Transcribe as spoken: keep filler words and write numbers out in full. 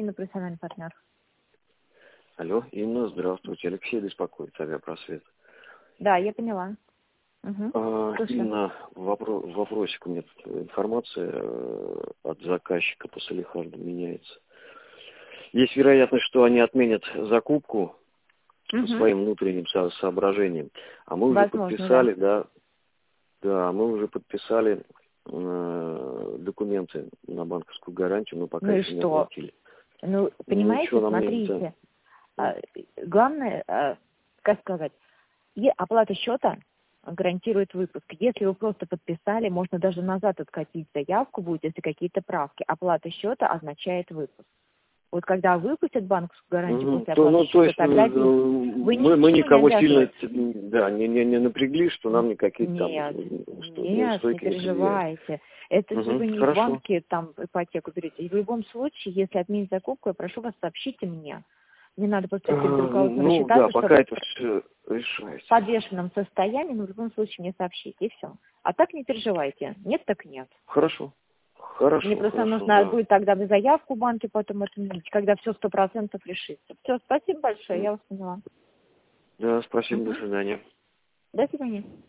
Инна, профессиональный партнер. Алло, Инна, здравствуйте. Алексей беспокоит, авиапросвет. Да, я поняла. Угу. А, Инна, вопро вопросик у меня тут. Информация э, от заказчика по Салихарду меняется. Есть вероятность, что они отменят закупку угу. по своим внутренним со соображениям. А мы уже Возможно, подписали, да. да, да, мы уже подписали э, документы на банковскую гарантию, но пока ну еще не оплатили. Ну, понимаете, ну, смотрите, а, главное, а, как сказать, и оплата счета гарантирует выпуск. Если вы просто подписали, можно даже назад откатить заявку будет, если какие-то правки. Оплата счета означает выпуск. Вот когда выпустят банковскую гарантию Угу. после То, оплаты ну, счета, то есть тогда э, вы мы, мы никого не сильно да, не, не, не напрягли, что нам никакие Нет, там что, нет, неустойки не не предъявят. переживайте. Это же Угу. вы не в Хорошо. банке там ипотеку берете. И в любом случае, если отменить закупку, я прошу вас, сообщите мне. Не надо после этого перед руководством Ну рассчитаться, да, что пока это все решается. в подвешенном состоянии, но в любом случае мне сообщите, и все. А так не переживайте. Нет, так нет. Хорошо. Хорошо. Мне просто хорошо, нужно да. будет тогда в заявку в банке потом отменить, когда все сто процентов решится. Все, спасибо большое, я вас поняла. Да, спасибо, Угу. до свидания. До свидания.